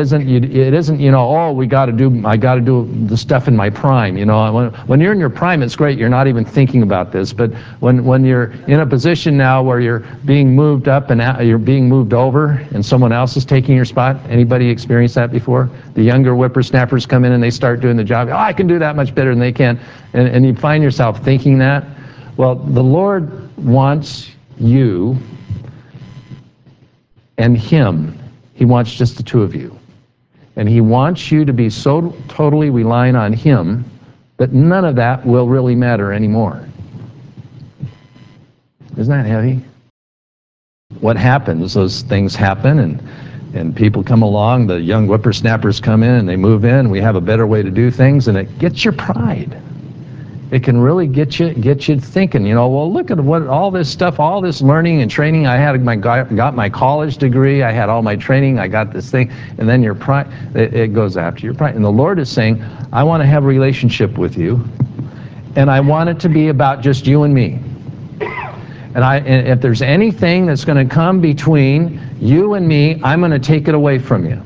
I got to do the stuff in my prime. When you're in your prime, it's great. You're not even thinking about this. But when you're in a position now where you're being moved up and you're being moved over and someone else is taking your spot, anybody experienced that before? The younger whippersnappers come in and they start doing the job. Oh, I can do that much better than they can. And you find yourself thinking that. Well, the Lord wants you and him. He wants just the two of you. And he wants you to be so totally relying on him that none of that will really matter anymore. Isn't that heavy? What happens? Those things happen, and people come along, the young whippersnappers come in, and they move in, we have a better way to do things, and it gets your pride. It can really get you thinking, well, look at what all this stuff, all this learning and training. I got my college degree, I had all my training, I got this thing, and then your pride, it goes after your pride. And the Lord is saying, I want to have a relationship with you, and I want it to be about just you and me. And if there's anything that's going to come between you and me, I'm going to take it away from you.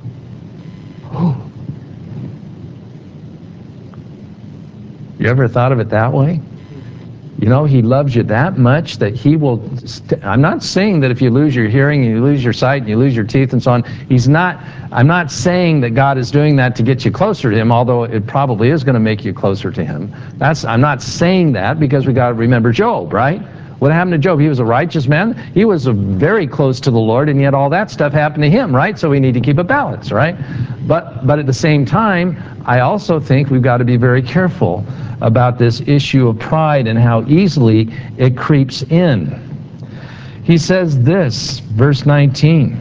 You ever thought of it that way? He loves you that much that he will... I'm not saying that if you lose your hearing and you lose your sight and you lose your teeth and so on, I'm not saying that God is doing that to get you closer to him, although it probably is going to make you closer to him. I'm not saying that, because we got to remember Job, right? What happened to Job? He was a righteous man. He was very close to the Lord, and yet all that stuff happened to him, right? So we need to keep a balance, right? But at the same time, I also think we've got to be very careful about this issue of pride and how easily it creeps in. He says this, verse 19,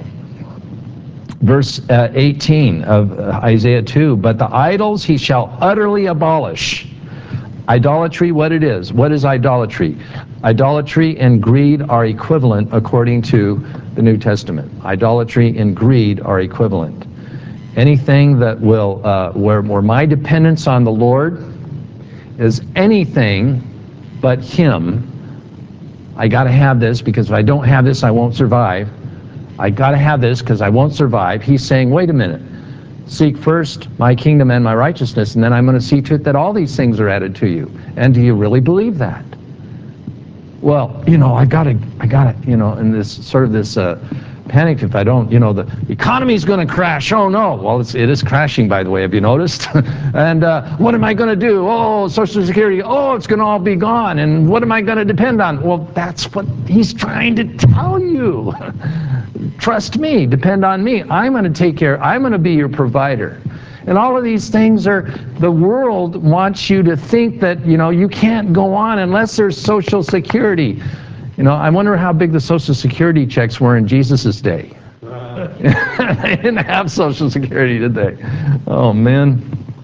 verse 18 of Isaiah 2, but the idols he shall utterly abolish. Idolatry, what it is. What is idolatry? Idolatry and greed are equivalent according to the New Testament. Idolatry and greed are equivalent. Anything that will, where my dependence on the Lord is anything but him. I got to have this, because if I don't have this, I won't survive. I got to have this because I won't survive. He's saying, wait a minute. Seek first my kingdom and my righteousness, and then I'm going to see to it that all these things are added to you. And do you really believe that? Well, I gotta, and this panic if I don't, the economy's going to crash. Oh no. Well, it is crashing, by the way. Have you noticed? And what am I going to do? Oh, Social Security. Oh, it's going to all be gone. And what am I going to depend on? Well, that's what he's trying to tell you. Trust me. Depend on me. I'm going to take care. I'm going to be your provider. And all of these things are, the world wants you to think that, you can't go on unless there's Social Security. I wonder how big the Social Security checks were in Jesus' day. They didn't have Social Security, did they? Oh, man.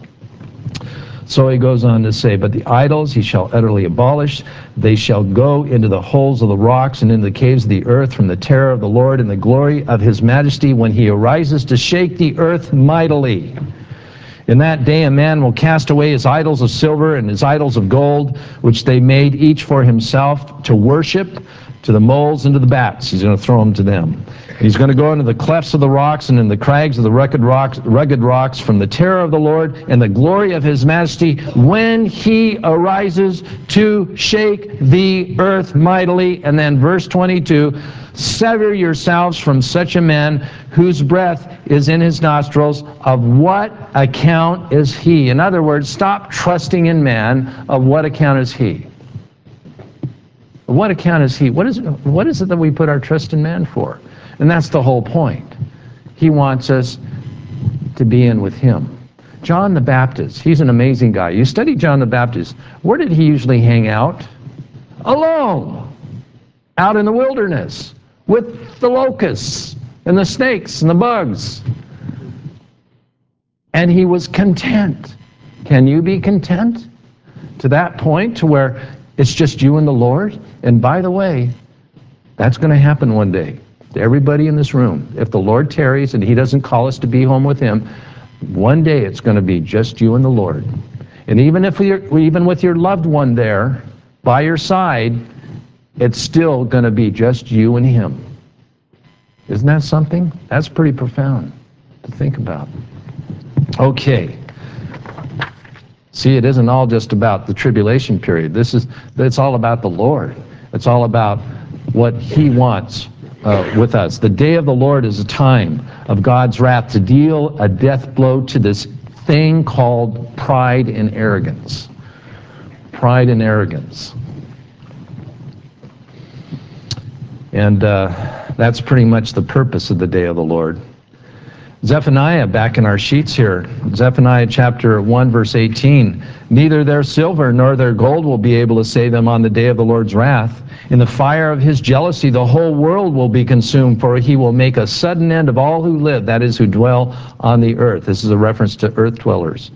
So he goes on to say, but the idols he shall utterly abolish. They shall go into the holes of the rocks and into the caves of the earth from the terror of the Lord and the glory of his majesty when he arises to shake the earth mightily. In that day a man will cast away his idols of silver and his idols of gold, which they made each for himself to worship, to the moles and to the bats. He's going to throw them to them. He's going to go into the clefts of the rocks and in the crags of the rugged rocks from the terror of the Lord and the glory of his majesty when he arises to shake the earth mightily. And then verse 22, sever yourselves from such a man whose breath is in his nostrils. Of what account is he? In other words, stop trusting in man. Of what account is he? What account is he? What is it that we put our trust in man for? And that's the whole point. He wants us to be in with him. John the Baptist, he's an amazing guy. You study John the Baptist. Where did he usually hang out? Alone. Out in the wilderness with the locusts and the snakes and the bugs. And he was content. Can you be content to that point to where it's just you and the Lord? And by the way, that's going to happen one day to everybody in this room. If the Lord tarries and he doesn't call us to be home with him, one day it's going to be just you and the Lord. And even with your loved one there by your side, it's still going to be just you and him. Isn't that something? That's pretty profound to think about. Okay. See, it isn't all just about the tribulation period. It's all about the Lord. It's all about what he wants with us. The day of the Lord is a time of God's wrath to deal a death blow to this thing called pride and arrogance. Pride and arrogance. And that's pretty much the purpose of the day of the Lord. Zephaniah, back in our sheets here, Zephaniah chapter 1, verse 18, neither their silver nor their gold will be able to save them on the day of the Lord's wrath. In the fire of his jealousy, the whole world will be consumed, for he will make a sudden end of all who live, that is, who dwell on the earth. This is a reference to earth dwellers.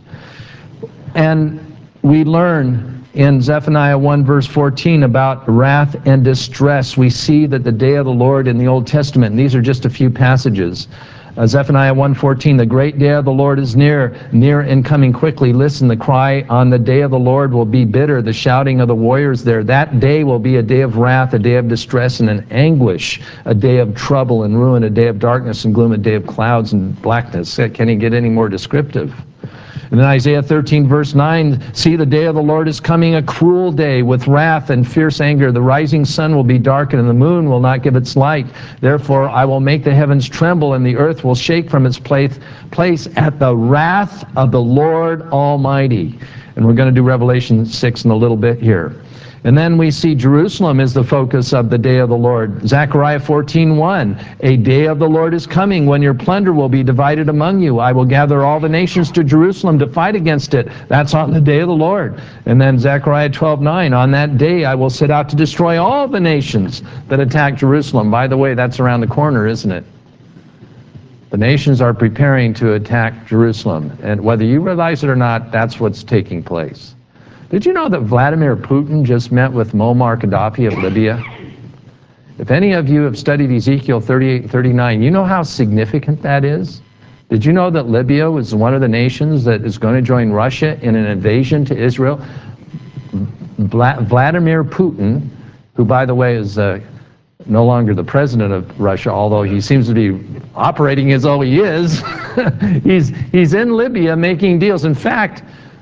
And we learn in Zephaniah 1, verse 14, about wrath and distress. We see that the day of the Lord in the Old Testament, and these are just a few passages, Zephaniah 1:14, the great day of the Lord is near and coming quickly. Listen, the cry on the day of the Lord will be bitter, the shouting of the warriors there. That day will be a day of wrath, a day of distress and an anguish, a day of trouble and ruin, a day of darkness and gloom, a day of clouds and blackness. Can he get any more descriptive? And then Isaiah 13, verse 9, see, the day of the Lord is coming, a cruel day with wrath and fierce anger. The rising sun will be darkened, and the moon will not give its light. Therefore, I will make the heavens tremble, and the earth will shake from its place at the wrath of the Lord Almighty. And we're going to do Revelation 6 in a little bit here. And then we see Jerusalem is the focus of the day of the Lord. Zechariah 14:1, a day of the Lord is coming when your plunder will be divided among you. I will gather all the nations to Jerusalem to fight against it. That's on the day of the Lord. And then Zechariah 12:9, on that day I will set out to destroy all the nations that attack Jerusalem. By the way, that's around the corner, isn't it? The nations are preparing to attack Jerusalem. And whether you realize it or not, that's what's taking place. Did you know that Vladimir Putin just met with Muammar Gaddafi of Libya? If any of you have studied Ezekiel 38:39, you know how significant that is? Did you know that Libya was one of the nations that is going to join Russia in an invasion to Israel? Vladimir Putin, who by the way is no longer the president of Russia, although he seems to be operating as though he is, he's in Libya making deals. In fact,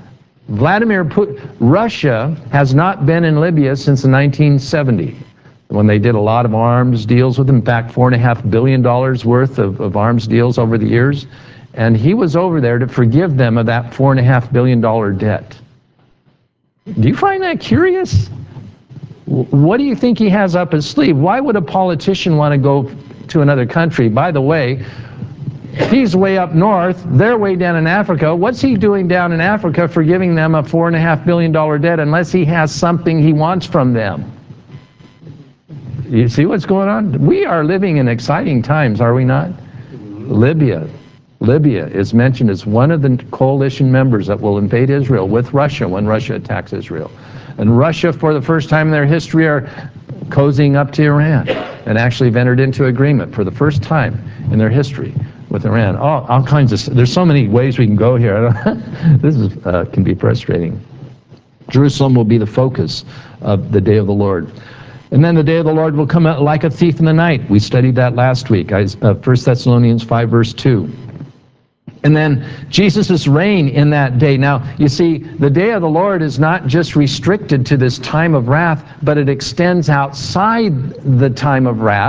Russia has not been in Libya since the 1970s, when they did a lot of arms deals with them. In fact, $4.5 billion worth of arms deals over the years. And he was over there to forgive them of that $4.5 billion debt. Do you find that curious? What do you think he has up his sleeve? Why would a politician want to go to another country? By the way, he's way up north, they're way down in Africa. What's he doing down in Africa for giving them a $4.5 billion debt unless he has something he wants from them? You see what's going on? We are living in exciting times, are we not? Libya is mentioned as one of the coalition members that will invade Israel with Russia when Russia attacks Israel. And Russia, for the first time in their history, are cozying up to Iran and actually have entered into agreement for the first time in their history with Iran. Oh, all kinds of, there's so many ways we can go here. This is, can be frustrating. Jerusalem will be the focus of the day of the Lord. And then the day of the Lord will come out like a thief in the night. We studied that last week, 1 Thessalonians 5, verse 2. And then Jesus' reign in that day. Now, you see, the day of the Lord is not just restricted to this time of wrath, but it extends outside the time of wrath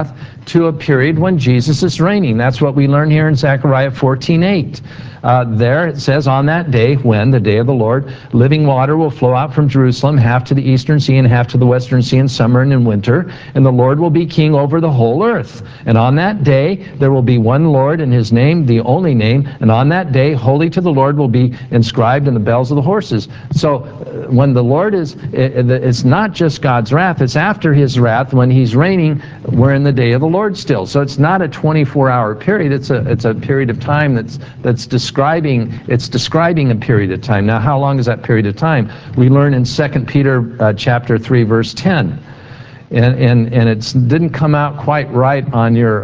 to a period when Jesus is reigning. That's what we learn here in Zechariah 14:8. There it says, on that day, when, the day of the Lord, living water will flow out from Jerusalem, half to the eastern sea and half to the western sea in summer and in winter, and the Lord will be king over the whole earth. And on that day, there will be one Lord, and his name, the only name, and on that day, holy to the Lord will be inscribed in the bells of the horses. So when the Lord is, it's not just God's wrath, it's after his wrath. When he's reigning, we're in the day of the Lord still. So it's not a 24-hour period, it's a period of time that's describing a period of time. Now, how long is that period of time? We learn in 2 Peter chapter 3, verse 10. And it didn't come out quite right on your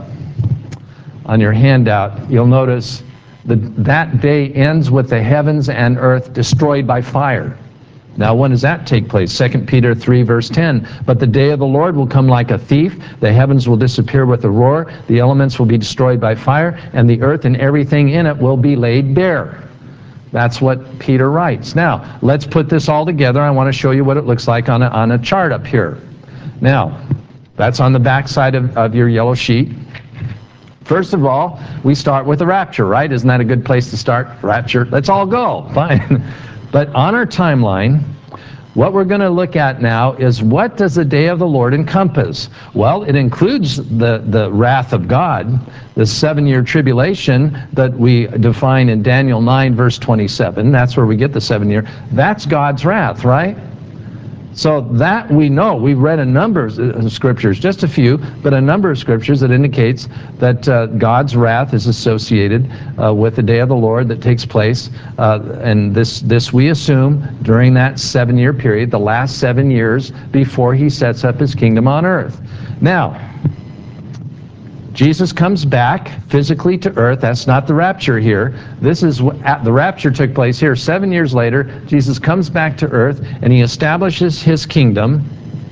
handout. You'll notice that day ends with the heavens and earth destroyed by fire. Now, when does that take place? 2 Peter 3, verse 10. But the day of the Lord will come like a thief. The heavens will disappear with a roar. The elements will be destroyed by fire. And the earth and everything in it will be laid bare. That's what Peter writes. Now, let's put this all together. I want to show you what it looks like on a chart up here. Now, that's on the back side of your yellow sheet. First of all, we start with the rapture, right? Isn't that a good place to start? Rapture. Let's all go. Fine. But on our timeline, what we're going to look at now is, what does the day of the Lord encompass? Well, it includes the wrath of God, the 7-year tribulation that we define in Daniel 9, verse 27. That's where we get the 7-year. That's God's wrath, right? So that we know. We've read a number of scriptures, just a few, but a number of scriptures that indicates that God's wrath is associated with the day of the Lord that takes place. And this we assume during that 7-year period, the last 7 years before he sets up his kingdom on earth. Now, Jesus comes back physically to earth. That's not the rapture here. This is the rapture took place here. 7 years later, Jesus comes back to earth and he establishes his kingdom.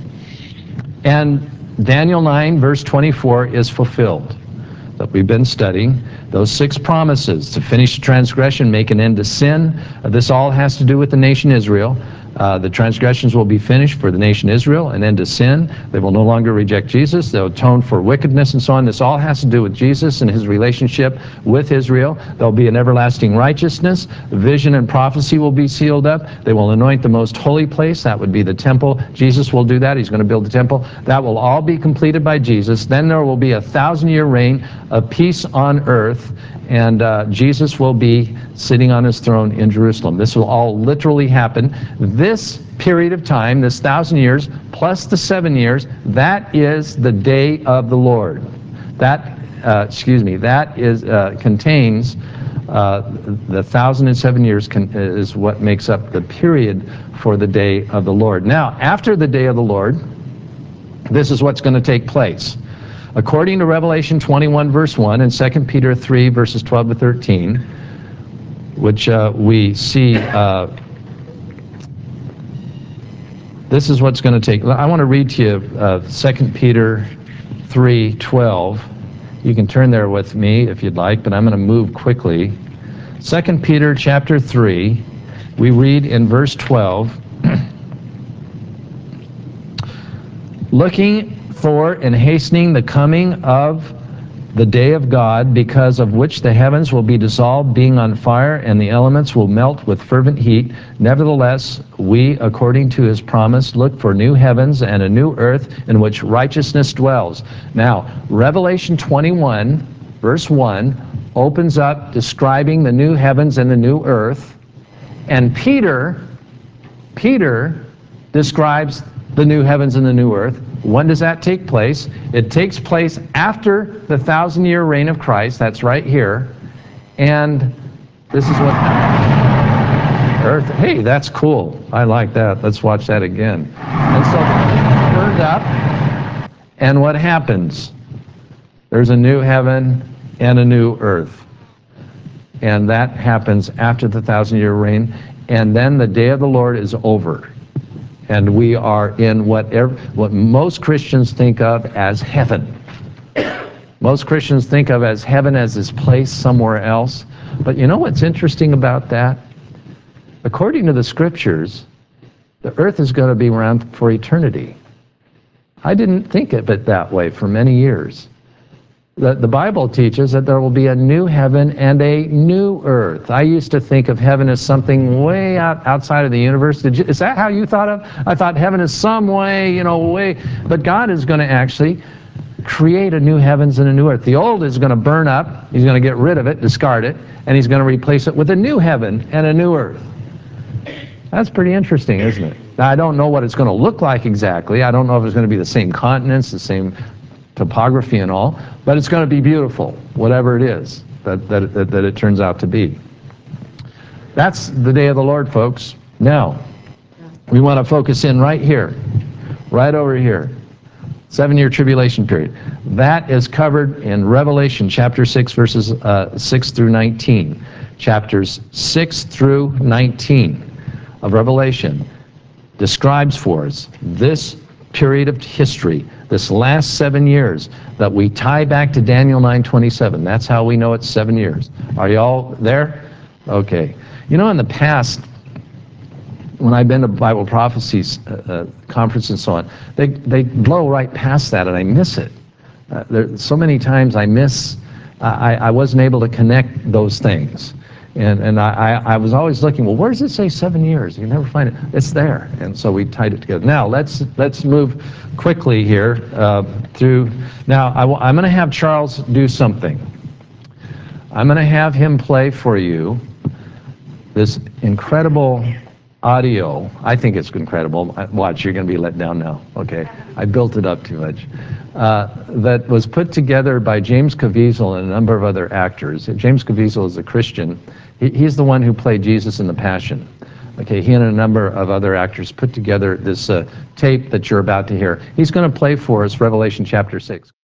And Daniel 9, verse 24 is fulfilled. That we've been studying. Those 6 promises to finish transgression, make an end to sin. This all has to do with the nation Israel. The transgressions will be finished for the nation Israel, an end to sin. They will no longer reject Jesus. They'll atone for wickedness and so on. This all has to do with Jesus and his relationship with Israel. There'll be an everlasting righteousness. Vision and prophecy will be sealed up. They will anoint the most holy place. That would be the temple. Jesus will do that. He's going to build the temple. That will all be completed by Jesus. Then there will be a 1,000-year reign of peace on earth, and Jesus will be sitting on his throne in Jerusalem. This will all literally happen. This period of time, this 1,000 years, plus the 7 years, that is the day of the Lord. That, that is contains the 1,007 years is what makes up the period for the day of the Lord. Now, after the day of the Lord, this is what's going to take place. According to Revelation 21, verse 1, and 2 Peter 3, verses 12 to 13, which we see, this is what's going to take. I want to read to you 2 Peter 3, 12. You can turn there with me if you'd like, but I'm going to move quickly. 2 Peter chapter 3, we read in verse 12, looking for and hastening the coming of the day of God, because of which the heavens will be dissolved, being on fire, and the elements will melt with fervent heat. Nevertheless, we, according to his promise, look for new heavens and a new earth in which righteousness dwells. Now, Revelation 21, verse 1, opens up describing the new heavens and the new earth, and Peter describes the new heavens and the new earth. When does that take place? It takes place after the 1,000-year reign of Christ. That's right here. And this is what earth. Hey, that's cool. I like that. Let's watch that again. And so it's burned up. And what happens? There's a new heaven and a new earth. And that happens after the 1,000-year reign. And then the day of the Lord is over. And we are in what most Christians think of as heaven. Most Christians think of as heaven as this place somewhere else. But you know what's interesting about that? According to the scriptures, the earth is going to be around for eternity. I didn't think of it that way for many years. The Bible teaches that there will be a new heaven and a new earth. I used to think of heaven as something way outside of the universe. Is that how you thought of? I thought heaven is some way, way. But God is going to actually create a new heavens and a new earth. The old is going to burn up. He's going to get rid of it, discard it, and he's going to replace it with a new heaven and a new earth. That's pretty interesting, isn't it? Now, I don't know what it's going to look like exactly. I don't know if it's going to be the same continents, the same topography and all, but it's going to be beautiful, whatever it is that it turns out to be. That's the day of the Lord, folks. Now, we want to focus in right here, right over here. 7-year tribulation period. That is covered in Revelation chapter 6, verses 6 through 19. Chapters 6 through 19 of Revelation describes for us this period of history, this last 7 years that we tie back to Daniel 9:27. That's how we know it's 7 years. Are you all there? Okay. In the past, when I've been to Bible prophecies conference and so on, they blow right past that, and I miss it. So many times I wasn't able to connect those things. And I was always looking, well, where does it say 7 years? You never find it. It's there. And so we tied it together. Now, let's move quickly here through. Now, I'm going to have Charles do something. I'm going to have him play for you this incredible audio. I think it's incredible. Watch, you're going to be let down now. Okay, I built it up too much. That was put together by James Caviezel and a number of other actors. James Caviezel is a Christian. He's the one who played Jesus in The Passion. Okay, he and a number of other actors put together this tape that you're about to hear. He's going to play for us Revelation chapter 6.